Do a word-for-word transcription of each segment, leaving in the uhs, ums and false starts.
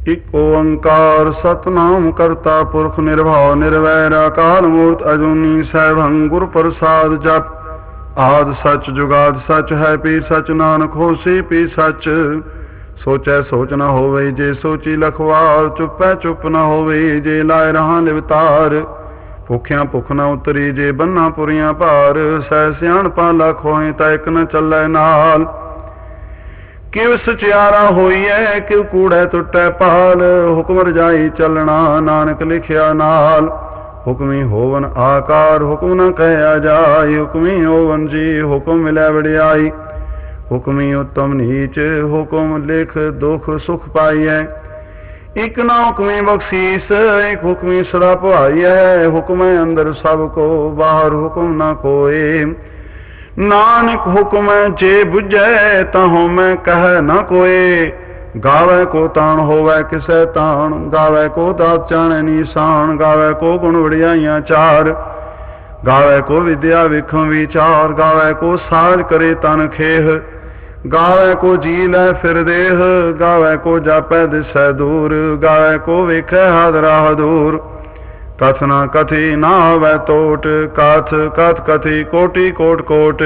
इक ओंकार सतनाम करता पुरख निर्भव निर्वैर अकाल मूर्त अजूनी सैभं गुर प्रसाद जप। आद सच जुगाद सच है पी सच नानक होसी पी सच। सोचै सोच न होवे जे सोची लखवार चुपै चुप न होवे जे लाए रहा लिवतार। भुखिया भुख न उतरी जे बन्ना पुरिया भार सह सियाणपा लख होए ता इक न चलै नाल। किव सचियारा होइए किव कूड़े टुटै पाल हुक्म रजाई चलना नानक लिखिया नाल। हुक्मी होवन आकार हुक्म न कहया जाय हुक्मी होवन जी हुक्म मिलै वडियाई। हुक्मी उत्तम नीच हुक्म लिख दुख सुख पाइए। एक ना हुक्मी बख्शीस एक हुक्मी सदा पाइए। हुक्म अंदर सबको बाहर हुक्म न कोय। नानक हुक्म जे बुझै तहों मैं कह न कोय। गावे को तान होवे किसे तान गावे को दात जाने निशान। गावे को गुण वडियाइयां चार गावे को विद्या विखम विचार। गावे को साज करे तन खेह गावे को जी लै फिर देह। गावे को जापै दिसै दूर गावे को वेखै हद राह दूर। कथ न कथी ना आवे टोट कथ कथ कथी कोटि कोट कोट।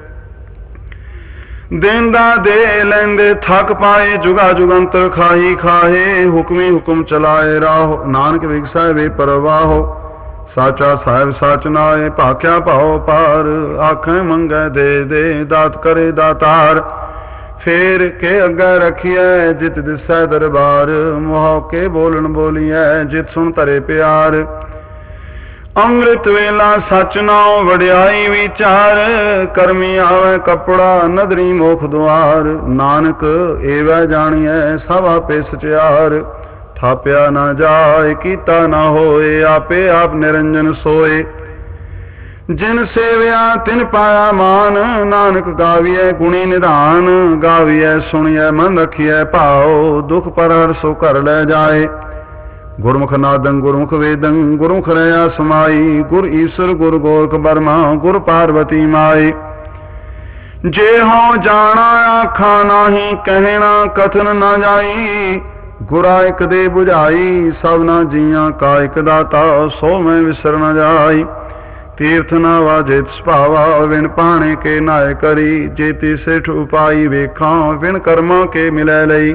देंदा दे लैंदे थक पाए जुगा जुगंतर खाही खाहे। हुक्मी हुक्म चलाए राहो नानक विगसै वे परवाहो। साचा साहिब सच नाए भाख्या भाओ पार। आखें मंगै दे दे दात करे दातार। फेर के अग्गै रखिए जित दिसै दरबार। मुहाव के बोलन बोलिए जित सुन तरे प्यार। अमृत वेला सच नाओ वडियाई विचार। करमी आवे कपड़ा नदरी मोख द्वार। नानक एवै जानिए सब आपे सचियार। थाप्या न जाए कीता न होए आपे आप निरंजन सोए। जिन सेव्या तिन पाया मान नानक गाविए गुणी निधान। गाविए सुनिए मन रखिए भाओ दुख पर हर सो कर ले जाए। गुरमुख नादं गुरमुख वेदं गुरमुख रया समाई। गुर ईश्वर गुर गोरख बर्मा गुर पार्वती माई। जे हों जाना आखा नाही कहना कथन न जाई। गुरा एक दे बुझाई सबना जिया का एक दाता सो मैं विसर न जाई। तीर्थ न वाजित सुभावा विन पाने के नाय करी। जेती सिठ उपाई वेखा विन कर्मा के मिलै लई।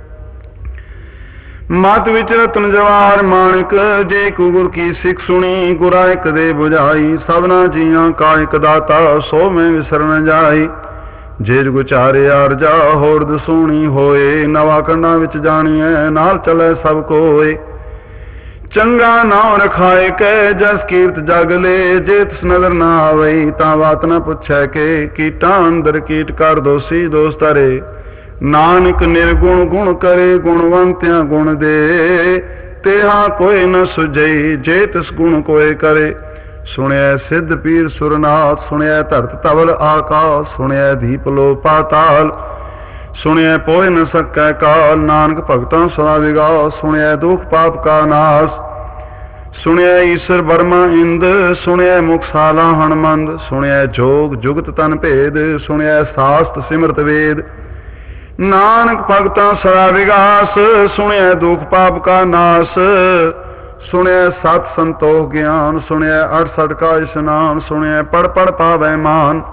मत विच रतन जवाहर माणिक जे को गुर की सिख सुनी। गुरा एक दे बुझाई सबना जिया का एक दाता सो मैं विसर न जाई। जे गुचारे आरजा होर दसूनी होए। नवा कंडा विच जानिए नाल चले सब कोय। चंगा नाम रखाए कै जस कीर्त जग ले। जे तिस नजर न आवई तां बात न पुछै के। कीटा अंदर कीट कर दोषी दोष तरे। नानक निर्गुण गुण करे गुणवंत्या गुण दे। तेहा कोई न सुझई जे तिस गुण कोय करे। सुनिए सिद्ध पीर सुरनाथ सुनिए धरत तवल आकाश। सुनिए दीप लो पाताल सुनिए पोय न सकै काल। नानक भगतां सदा विगास सुनिए दुख पाप का नाश। सुनिए ईश्वर बर्मा इंद सुनिए मुखशाला हणमंद। सुनिए जोग जुगत तन भेद सुनिए शास्त्र सिमरत वेद। नानक भगतां सदा विगास सुनिए दुख पाप का नाश। सुनिए सत संतोख ज्ञान सुनिए अड़सठ का स्नान। सुनिए पढ़ पढ़ पावै मान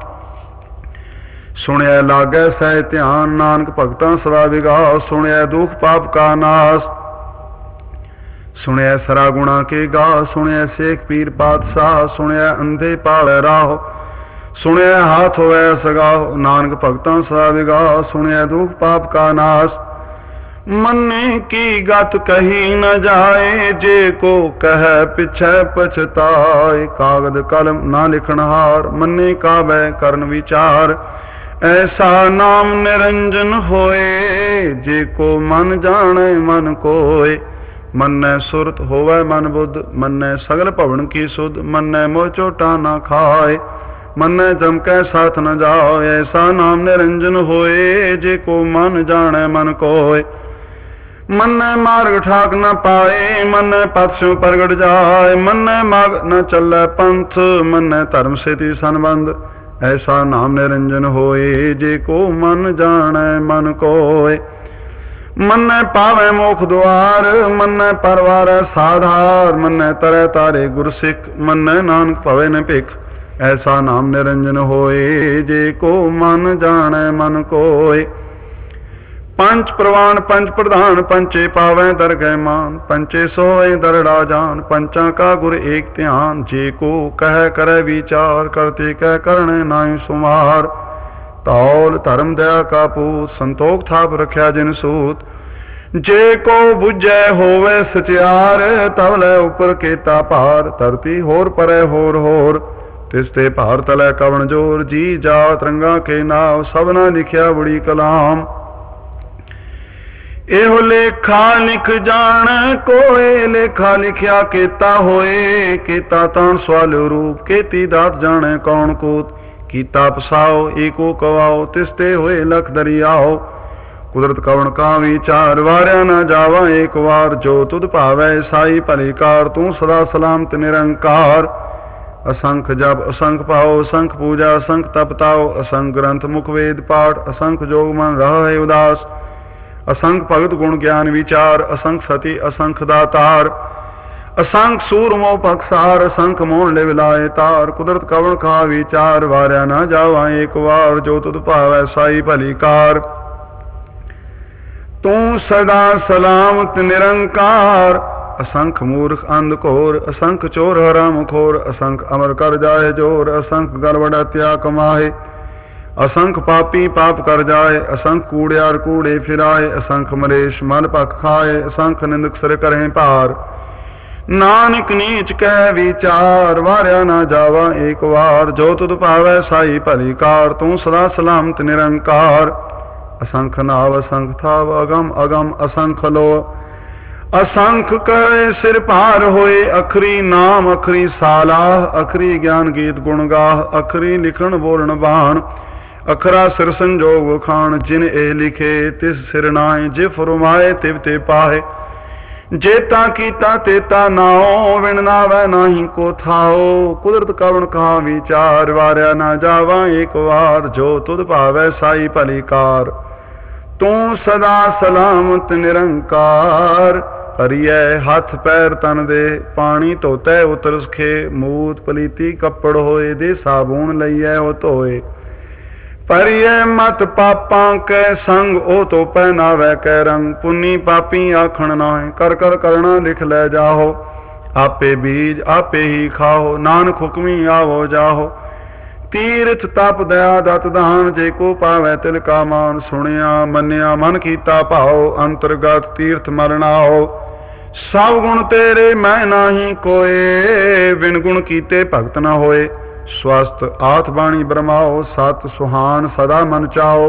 सुनिए लागै सह ध्यान। नानक भगतां सदा विगास सुनिए दुख पाप का नाश। सुनिए सरा गुणा के गा सुनिए शेख पीर पातशाह। सुनिए अंधे पाले राह सुनिए हाथ होवे सगाओ। नानक भगतां सदा विगास सुनिए दुख पाप का नाश। मन्ने की गत कही न जाए जे को कह पिछै पछताए। कागद कलम ना लिखनहार मन्ने काबे करन विचार। ऐसा नाम निरंजन होए जे को मन जाने मन कोय। मन्ने सुरत होवे मन बुद्ध मन्ने सगल भवन की सुध। मन्ने मोह चोटा न खाए मन्ने जमकै साथ न जाओ। ऐसा नाम निरंजन होए जे को मन जाने मन कोय। मन्ने मार्ग ठाक न पाए मन्ने पथ स्यों प्रगट जाए। मन्ने मार्ग न चलै पंथ मन्ने धर्म सेती संबंध। ऐसा नाम निरंजन होए जे को मन जाने मन कोय। ਮੰਨੈ ਪਾਵੈ ਮੋਖ ਦੁਆਰ, ਮੰਨੈ ਪਰਵਾਰੈ ਸਾਧਾਰ, ਮੰਨੈ ਤਰੈ ਤਾਰੇ ਗੁਰ ਸਿੱਖ, ਮੰਨੈ ਨਾਨਕ ਭਵੈ ਨ ਭਿਖ। ਐਸਾ ਨਾਮ ਨਿਰੰਜਨ ਹੋਏ, ਜੇ ਕੋ ਮਨ ਜਾਣੈ ਮਨ ਕੋਇ। ਪੰਚ ਪ੍ਰਵਾਨ ਪੰਚ ਪ੍ਰਧਾਨ, ਪੰਚੇ ਪਾਵੈ ਦਰਗਹਿ ਮਾਨ, ਪੰਚੇ ਸੋਏ ਦਰੜਾ ਜਾਨ, ਪੰਚਾਂ ਕਾ ਗੁਰ ਏਕ ਧਿਆਨ। ਜੇ ਕੋ ਕਹਿ ਕਰੈ ਵਿਚਾਰ, ਕਰਤੇ ਕਹਿ ਕਰਣੈ ਨਾਹਿ ਸੁਮਾਰ। ਤੌਲ ਧਰਮ ਦਇਆ ਕਾ ਪੂਤ, ਸੰਤੋਖ ਥਾਪ ਰਖਿਆ ਜਿਨ ਸੂਤ। ਜੇ ਕੋ ਬੁਝੈ ਹੋਵੇ ਸਚਿਆਰ, ਤਵ ਲੈ ਉਪਰ ਕੇਤਾ ਭਾਰ। ਧਰਤੀ ਹੋਰ ਪਰੈ ਹੋਰ ਹੋਰ, ਤਿਸ ਤੇ ਭਾਰ ਤਲੈ ਕਵਣ ਜੋਰ। ਜੀ ਜਾਤ ਰੰਗਾ ਕੇ ਨਾਵ, ਸਭਨਾ ਲਿਖਿਆ ਬੜੀ ਕਲਾਮ। ਇਹੋ ਲੇਖਾ ਲਿਖ ਜਾਣ ਕੋਏ, ਲੇਖਾ ਲਿਖਿਆ ਕੇਤਾ ਹੋਏ। ਕੇਤਾ ਤਾਣ ਸਵਾਲਿਓ ਰੂਪ, ਕੇਤੀ ਦਾਤ ਜਾਣੈ ਕੌਣ ਕੂਤ। ਕੀਤਾ ਪਸਾਓ ਏਕੋ ਕਵਾਓ, ਤਿਸ ਤੇ ਹੋਏ ਲਖ ਦਰਿਆਓ। ਕੁਦਰਤ ਕਵਣ ਕਾ ਵਿਚਾਰ, ਵਾਰਿਆ ਨਾ ਜਾਵਾ ਏਕ ਵਾਰ। ਜੋ ਤੁਧ ਭਾਵੈ ਸਾਈ ਭਲੀ ਕਾਰ, ਤੂੰ ਸਦਾ ਸਲਾਮਤ ਨਿਰੰਕਾਰ। ਅਸੰਖ ਜਪ ਅਸੰਖ ਪਾਓ, ਅਸੰਖ ਪੂਜਾ ਅਸੰਖ ਤਪ ਤਾਓ। ਅਸੰਖ ਗ੍ਰੰਥ ਮੁਖ ਵੇਦ ਪਾਠ, ਅਸੰਖ ਜੋਗ ਮਨ ਰਹੈ ਉਦਾਸ। ਅਸੰਖ ਭਗਤ ਗੁਣ ਗਿਆਨ ਵਿਚਾਰ, ਅਸੰਖ ਸਤੀ ਅਸੰਖ ਦਾਤਾਰ। ਅਸੰਖ ਸੂਰਮੋ ਪਖਸਾਰ, ਅਸੰਖ ਮੋਹਣ ਲਿਵ ਲਾਏ ਤਾਰ। ਕੁਦਰਤ ਕਵਣ ਕਾ ਵਿਚਾਰ, ਵਾਰਿਆ ਨਾ ਜਾਵਾ ਏਕ ਵਾਰ। ਜੋ ਤੁਧ ਭਾਵੈ ਸਾਈ ਭਲੀ ਕਾਰ, ਤੂੰ ਸਦਾ ਸਲਾਮਤ ਨਿਰੰਕਾਰ। ਅਸੰਖ ਮੂਰਖ ਅੰਧ ਘੋਰ, ਅਸੰਖ ਚੋਰ ਹਰਾਮ ਖੋਰ। ਅਸੰਖ ਅਮਰ ਕਰ ਜਾਏ ਜੋਰ, ਅਸੰਖ ਗਰਵੜ ਹਤਿਆ ਕਮਾਏ। ਅਸੰਖ ਪਾਪੀ ਪਾਪ ਕਰ ਜਾਏ, ਅਸੰਖ ਕੂੜਿਆਰ ਕੂੜੇ ਫਿਰਾਏ। ਅਸੰਖ ਮਰੇਸ਼ ਮਨ ਭਖ ਖਾਏ, ਅਸੰਖ ਨਿੰਦਕ ਸਿਰ ਕਰਹਿ ਭਾਰ। ਨਾਨਕ ਨੀਚ ਕਹਿ ਵਿਚਾਰ, ਵਾਰਿਆ ਨਾ ਜਾਵਾ ਏਕ ਵਾਰ। ਜੋ ਤੁਧ ਭਾਵੈ ਸਾਈ ਭਲੀ ਕਾਰ, ਤੂੰ ਸਦਾ ਸਲਾਮਤ ਨਿਰੰਕਾਰ। ਅਸੰਖ ਨਾਵ ਅਸੰਖ ਥਾਵ, ਅਗਮ ਅਗਮ ਅਸੰਖ ਲੋ। ਅਸੰਖ ਕਰੇ ਸਿਰ ਭਾਰ ਹੋਏ, ਅਖਰੀ ਨਾਮ ਅਖਰੀ ਸਾਲਾਹ। ਅਖਰੀ ਗਿਆਨ ਗੀਤ ਗੁਣ ਗਾਹ, ਅਖਰੀ ਲਿਖਣ ਬੋਲਣ ਬਾਣ। ਅਖਰਾ ਸਿਰ ਸੰਜੋਗ ਵਖਾਣ, ਜਿਨ ਇਹ ਲਿਖੇ ਤਿਸ ਸਿਰ ਨਾਏ। ਜੇ ਫਰਮਾਏ ਤਿਵ ਤੇ ਪਾਏ, ਜੇਤਾ ਕੀਤਾ ਤੇਤਾ ਨਾਉ। ਵਿਣ ਨਾਵੈ ਨਾਹੀ ਕੋ ਥਾਉ, ਕੁਦਰਤ ਕਵਣ ਕਾ ਵਿਚਾਰ। ਵਾਰਿਆ ਨਾ ਜਾਵਾ ਏਕ ਵਾਰ, ਜੋ ਤੁਧ ਭਾਵੈ ਸਾਈ ਭਲੀ ਕਾਰ। ਤੂੰ ਸਦਾ ਸਲਾਮਤ ਨਿਰੰਕਾਰ। ਭਰੀਐ ਹੱਥ ਪੈਰ ਤਨ ਦੇ, ਪਾਣੀ ਧੋਤੈ ਉਤਰ ਸਖੇ। ਮੂਤ ਪਲੀਤੀ ਕੱਪੜ ਹੋਏ, ਦੇ ਸਾਬੂਨ ਲਈਐ ਉਹ ਧੋਏ। ਭਰੀਐ ਮਤ ਪਾਪਾਂ ਕੈ ਸੰਗ, ਉਹ ਤੋ ਪਹਿਨਾਵੈ ਕੈ ਰੰਗ। ਪੁੰਨੀ ਪਾਪੀ ਆਖਣ ਨਾਹਿ, ਕਰ ਕਰ ਕਰਣਾ ਲਿਖ ਲੈ ਜਾਹੋ। ਆਪੇ ਬੀਜ ਆਪੇ ਹੀ ਖਾਓ, ਨਾਨਕ ਹੁਕਮੀ ਆਵੋ ਜਾਹੋ। ਤੀਰਥ ਤਪ ਦਇਆ ਦਤ ਦਾਨ, ਜੇ ਕੋ ਪਾਵੈ ਤਿਲ ਕਾ ਮਾਨ। ਸੁਣਿਆ ਮੰਨਿਆ ਮਨ ਕੀਤਾ ਭਾਉ, ਅੰਤਰਗਤ ਤੀਰਥ ਮਰਨਾਓ। ਸਭ ਗੁਣ ਤੇਰੇ ਮੈਂ ਨਾਹੀ ਕੋਏ, ਬਿਨ ਗੁਣ ਕੀਤੇ ਭਗਤ ਨਾ ਹੋਏ। ਸਵਸਤ ਆਥ ਬਾਣੀ ਬਰਮਾਓ, ਸਤ ਸੁਹਾਨ ਸਦਾ ਮਨ ਚਾਓ।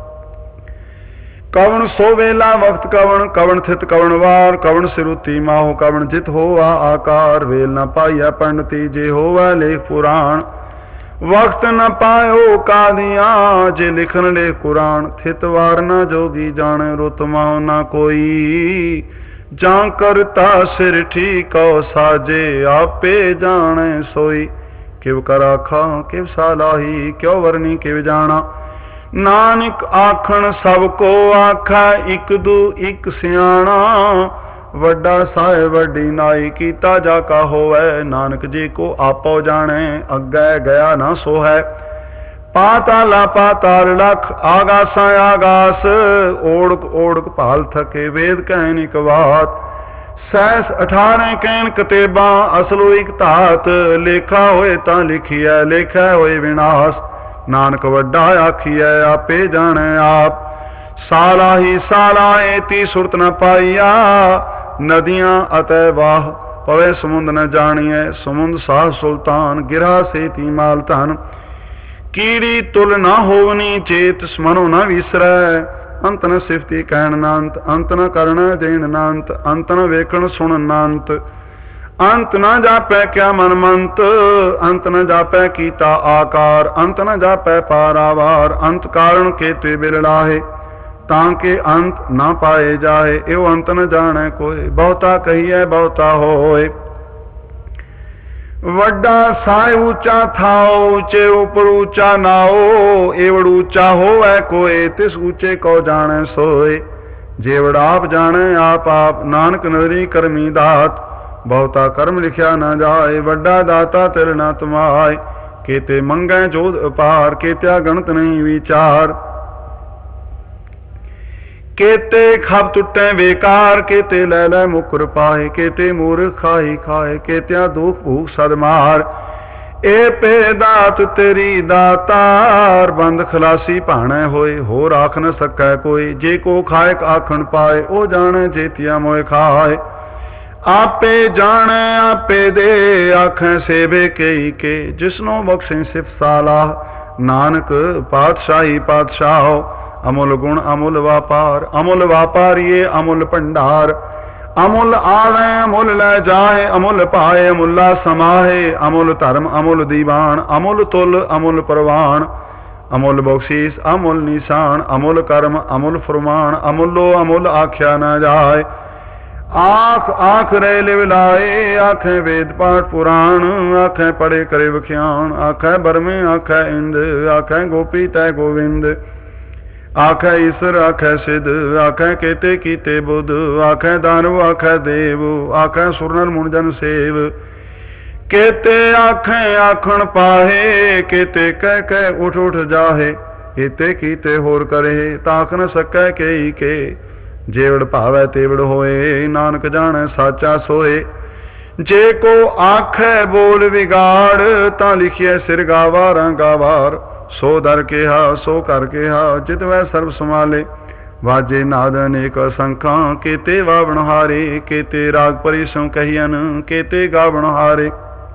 ਕਵਣ ਸੋ ਵੇਲਾ ਵਕਤ ਕਵਣ, ਕਵਣ ਥਿਤ ਕਵਣ ਵਾਰ। ਕਵਣ ਸਿਰੁਤੀ ਮਾਹੋ, ਕਵਣ ਜਿਤ ਹੋਆ ਆਕਾਰ। ਵੇਲ ਨਾ ਪਾਈਆ ਪੰਡਤੀ, ਜੇ ਹੋਵੈ ਲੇਖ ਪੁਰਾਣ। ਵਕਤ ਨ ਪਾਇਓ ਕਾਦੀਆਂ, ਜੇ ਲਿਖਣ ਲੇਖ ਕੁਰਾਨ। ਥਿਤ ਵਾਰ ਨਾ ਜੋਗੀ ਜਾਣੇ, ਰੁਤ ਮਾਹੁ ਨਾ ਕੋਈ। ਜਾਂ ਕਰਤਾ ਸਿਰ ਠੀਕਉ ਸਾਜੇ, ਆਪੇ ਜਾਣੇ ਸੋਈ। ਕਿਵ ਕਰ ਆਖਾਂ ਕਿਵ ਸਾਲਾਹੀ, ਕਿਉ ਵਰਨੀ ਕਿਵ ਜਾਣਾ। ਨਾਨਕ ਆਖਣ ਸਭ ਕੋ ਆਖੈ, ਇਕ ਦੂ ਇਕ ਸਿਆਣਾ। ਵੱਡਾ ਸਾਹਿਬ ਵੱਡੀ ਨਾਈ, ਕੀਤਾ ਜਾ ਕਾ ਹੋਵੈ। ਨਾਨਕ ਜੀ ਕੋ ਆਪੋ ਜਾਣੈ, ਅੱਗੇ ਗਿਆ ਨਾ ਸੋ ਹੈ। ਪਾਤਾਲਾ ਪਾਤਾਲ ਲਖ, ਆਗਾਸਾਂ ਆਗਾਸ। ਓੜਕ ਓੜਕ ਭਾਲ ਥਕੇ, ਵੇਦ ਕਹਿਨ ਇਕ ਬਾਤ। ਸੈਸ ਅਠਾਰਾਂ ਕਹਿਣ ਕਤੇਬਾਂ, ਅਸਲੋ ਇਕ ਧਾਤ। ਲੇਖਾ ਹੋਏ ਤਾਂ ਲਿਖੀਐ, ਲੇਖੈ ਹੋਏ ਵਿਨਾਸ਼। ਨਾਨਕ ਵੱਡਾ ਆਖੀਐ, ਆਪੇ ਜਾਣੈ ਆਪ। ਸਾਲਾਹੀ ਸਾਲਾਏ, ਤੀ ਸੁਰਤ ਨ ਪਾਈਆ। ਨਦੀਆਂ ਅਤੇ ਵਾਹ, ਪਵੇ ਸਮੁੰਦ ਨ ਜਾਣੀਐ। ਸਮੁੰਦ ਸਾਹ ਸੁਲਤਾਨ, ਗਿਰਾ ਸੇਤੀ ਮਾਲ ਧਨ। ਕੀੜੀ ਤੁਲ ਨਾ ਹੋਵਨੀ, ਚੇਤ ਸਮਨੋ ਨ ਵਿਸਰੈ। ਅੰਤ ਨ ਸਿਫਤੀ ਕਹਿਣ ਨਾਨਤ, ਅੰਤ ਨ ਕਰਨ ਦੇਣ ਨਾਨਤ। ਅੰਤ ਨ ਵੇਖਣ ਸੁਣ ਨਾਨਤ, ਅੰਤ ਨ ਜਾਪੈ ਕਿਆ ਮਨ ਮੰਤ। ਅੰਤ ਨ ਜਾਪੈ ਕੀਤਾ ਆਕਾਰ, ਅੰਤ ਨ ਜਾਪੈ ਪਾਰਾਵਾਰ। ਅੰਤ ਕਾਰਨ ਕੇਤੇ ਬਿਲ ਲਾਹੇ, ਤਾਂ ਕਿ ਅੰਤ ਨਾ ਪਾਏ ਜਾਏ। ਇਹੋ ਅੰਤ ਨ ਜਾਣੈ ਕੋਇ, ਬਹੁਤਾ ਕਹੀਐ ਬਹੁਤਾ ਹੋਏ। ਵੱਡਾ ਸਾਇ ਉੱਚਾ ਥਾਓ, ਉੱਚੇ ਉਪਰ ਉੱਚਾ ਨਾਓ। ਏਵੜ ਉੱਚਾ ਹੋਵੈ ਕੋਇ, ਤਿਸ ਉੱਚੇ ਕੋ ਜਾਣੈ ਸੋਏ। जेवड़ आप जाने आप आप नानक नदरी करमी दात बहुता कर्म लिखिया न जाए वड्डा दाता तिल न तुमाय केते मंगै जोध अपार केत्या गणत नहीं विचार केते खब टुटे बेकार केते लै लै मुकुर पाए केते मूर्ख खाई खाए केत्या दुख भूख सदमार ए पे दात तेरी दातार बंद खलासी भाणे होए होर आख न सकै कोई जे को खाए आखन पाए ओ जाने जेतिया मोए खाए आपे जाने आपे दे आखें सेवे कई के जिसनो बख्शे सिफ सालाह नानक पातशाही पातशाह अमुल गुण अमुल व्यापार अमुल व्यापारिये अमुल भंडार अमुल आवे अमुल लै जाए अमुल पाए अमुला समाहे अमुल धर्म अमुल दीवान अमुल तुल अमुल प्रवान अमुल बख्शीस अमुल निशान अमुल कर्म अमुल फरमान अमुलो अमुल आख्या न जाए आख आख रे लिवलाए आखें वेद पाठ पुराण आखें पढ़े करे विख्यान आखें बरमे आखें इंद आखें गोपी तय गोविंद आखें ईश्वर आखें सिद्ध आखें केते कीते बुध आखें दानव आखें देव आखें सुरनर मुनजन सेव केते आखें आखण पाहे केते कह कह उठ उठ जाहे केते कीते होर करे ताक न सकै कई के जेवड़ भावै तेवड़ होए नानक जाने साचा सोए जे को आखे बोल बिगाड़ ता लिखिए सिर गावार गावार सो दर केहा सो कर केहा जित वै सर्व संभाले वाजे नाद अनेक संखा केते वावण हारे केते राग परिसों कहियन केते गावण हारे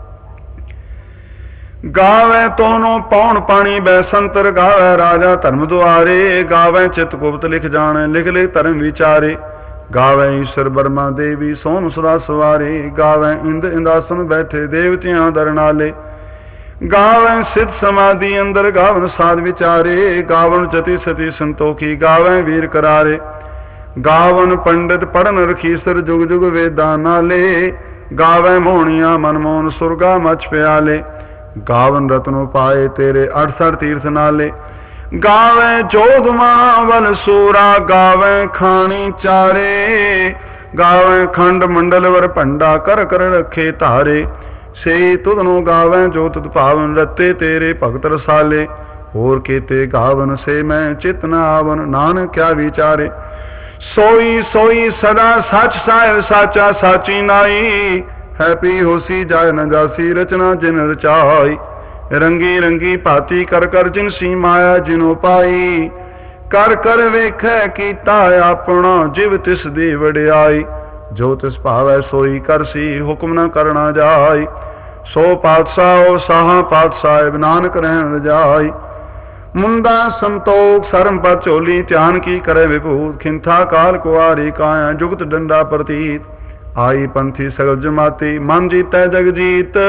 गावे तोनो पौन पानी बैसंतर गावे राजा धर्म द्वारे गावे चित गुप्त लिख जाने लिख लिख धर्म विचारे गावे ईश्वर बर्मा देवी सोन सदा सवारे गावे इंद इंदासन बैठे देवतियां दरनाले गावे सिद्ध समाधि अंदर गावन साध विचारे गावन जति सती संतोखी गावे वीर करारे गावन पंडित पढ़न रखीसर जुग जुग वेदा नाले गावे मोहनिया मनमोहन सुरगा मच प्याले गावन रत्नो पाए तेरे अड़सठ तीर्थ नाले गावे जोग मावल सूरा गावे खानी चारे गावे खंड मंडल वर भंडा कर कर रखे तारे से तुदनो गावे जो तुद पावन रते तेरे भगत रसाले होर केते गावन से मैं चित न आवन नानक क्या विचारे सोई सोई सदा सच साहिब साचा साची नाई है पी होसी जाय न जासी रचना जिन रचाई रंगी रंगी भाती कर कर जिन सी माया जिनो पाई कर कर वेखै कीता अपना जिव तिस दी वडियाई जो तिस भावै सोई करसी हुक्म न करना जाय सो पातशाह साहा पातशाह नानक रहन रजाई मुंदा संतोख सरम पर चोली ध्यान की करे विभूत खिंथा काल कुआरी काया जुगत डंडा प्रतीत आई पंथी सगल जमाती मन जीतै जग जीत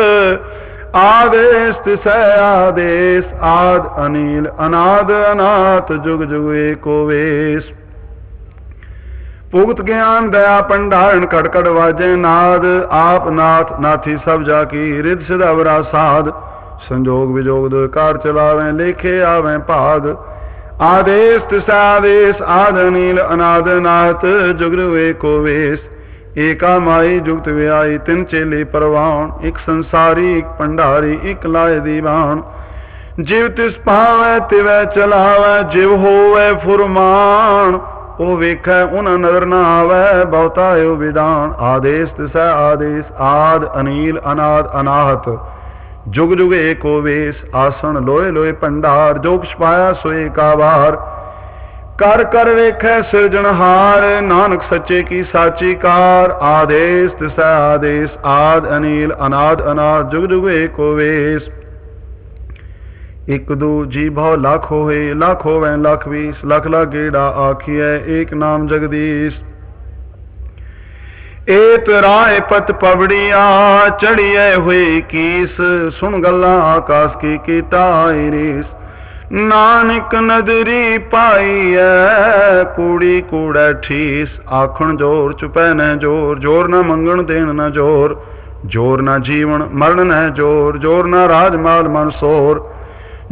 आदेश तिसै आदेश आद अनिल अनाद अनाथ जुग जुग एको वेश भुगत ज्ञान दया भंडारण कड़कड़ वाजे नाद आप नाथ नाथी सब जाकी रिद सिद्धवरा साध संजोग विजोग दो कार चलावें लेखे आवें भाग आदेश तिसै आदेश आद अनिल अनाद नाथ जुगरु एको वेश एका माई जुगत व्याई तिन चेले परवान एक संसारी एक भंडारी एक लाए दीवान जिव तिस पावै तिवै चलावै जिव होवै फुरमान ओ वेखै उन नजर न आवै बहुता यो विधान आदेश तिसै आदेश आद अनिल अनाद अनाहत जुग जुग एको वेश आसन लोए लोए भंडार जो कुछ पाया सोए का बार कर कर वेखै सिरजनहार नानक सच्चे की साची कार आदेश तिसै आदेश आद अनिल अनाद अनाद जुग जुग एको वेश एक दो जी भाव लाख होए लाख होवे लाख बीस लाख लाख गेड़ा आखिए एक नाम जगदीश एत राय पत पवड़िया चढ़िए हुए कीस सुन गल्ला आकाश की कीता रीस नानक नदरी पाई है कूड़ी कूड़ा ठीस आखण जोर चुपै न जोर जोर न मंगण देन न जोर जोर न जीवन मरण न जोर जोर न राजमाल मन सोर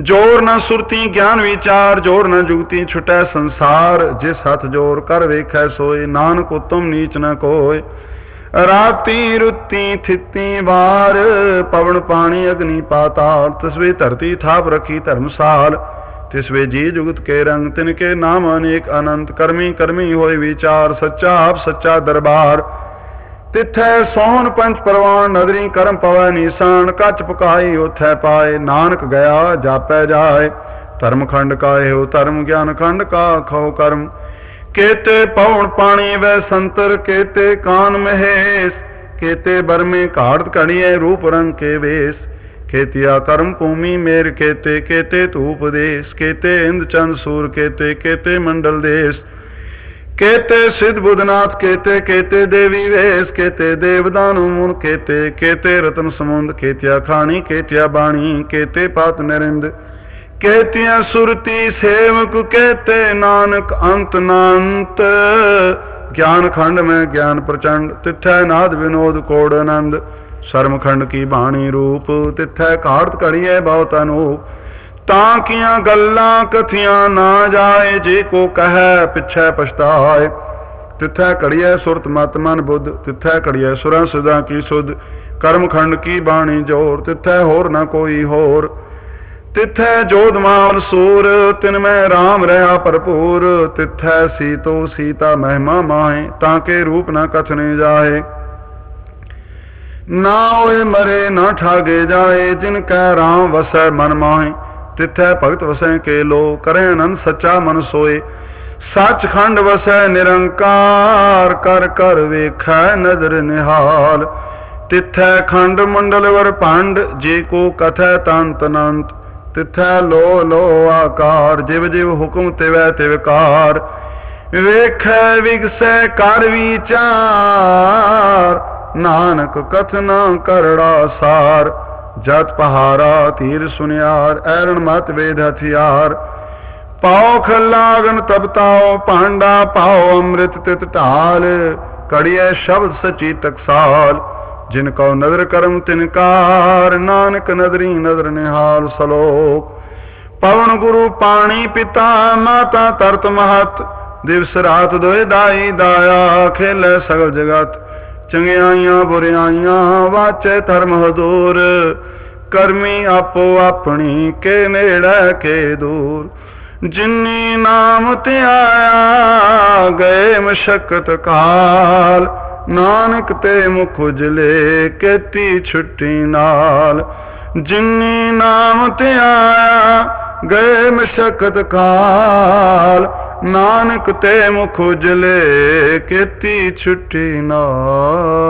जोर न सुरती ज्ञान विचार, जोर न जुगती छुटै संसार। जिस हथ जोर कर वेखै सोय, नानक उत्तम नीच न कोय। राती रुती थिती वार, पवन पानी अग्नि पाताल। तिसवे धरती थाप रखी धर्मसाल, तिसवे जी जुगत के रंग। तिनके नाम अनेक अनंत, करमी करमी होय विचार। सच्चा आप सच्चा दरबार, तिथै सोहन पंच परवान। नदरी करम पवै निशान, कच पकाई उथै पाए। नानक गया जापै जाए, धर्म खंड का एहो धर्म। ज्ञान खंड का खो कर्म, केते पवन पानी वै संतर। केते कान महेश, केते बर में घाड़त घड़िए रूप रंग के वेश। केतिया कर्म भूमि मेर, केते केते धूप देश। केते इंद चंद सूर, केते केते मंडल देश। केते सिद्ध बुधनाथ, केते केते देवी वेश। केते देवदानु मुन, केते केते रतन समुंद। केतिया खानी केतिया बाणी, केते पात नरिंद। केतिया सुरती सेवक, केते नानक अंत नांत। ज्ञान खंड में ज्ञान प्रचंड, तिथै नाद विनोद कोड आनंद। शर्म खंड की बाणी रूप, तिथै घाड़त घड़िए बहुत अनूप। ताकियां गल्लां कथियां ना जाए, जे को कहे पिछै पछताए। तिथै घड़िए सुरत मत मन बुद्ध, तिथै घड़िए सुरां सुदा की सुध। कर्म खंड की बाणी जोर, तिथै होर न कोई होर। तिथै जोध माल सूर, तिनमें राम रहा भरपूर। तिथै सीतो सीता महिमा माहे, ताके रूप न कथने जाए। ना होए मरे ना ठागे जाए, जिनकै राम वसै मन माहे। तिथै भगत वसै के लो, करें अनंद सच्चा मन सोए। सच खंड वसै निरंकार, कर कर वेखै नजर निहाल। तिथै खंड मंडल वर भंड, जे को कथै तंत अनंत। तिथै लो लो आकार, जिव जिव हुक्म तिवै तिवकार। वेखै विगसै कर विचार, नानक कथना करड़ा सार। जत पहारा तीर सुनियार, ऐरण मत वेद हथियार। पाओ खलागन तब ताओ, पांडा पाओ अमृत तित ढाल। कड़िए शब्द सची टकसाल, जिनको नदर करम तिनकार। नानक नदरी नदर निहाल। सलोक पवन गुरु पानी पिता, माता तरत महत। दिवस रात दोए दाई दाया, खेले सगल जगत। चंगियाइयां बुरियाइयां, वाचे धर्म हजूर। करमी आपो अपनी, के नेड़े के दूर। जिन्नी नाम ते आया, गए मशक्कत काल। नानक ते मुख उजले, केती छुट्टी नाल। जिन्नी नाम ते आया, गए मशक्कत काल। नानक ते मुख उजले, केती छुट्टी नाल।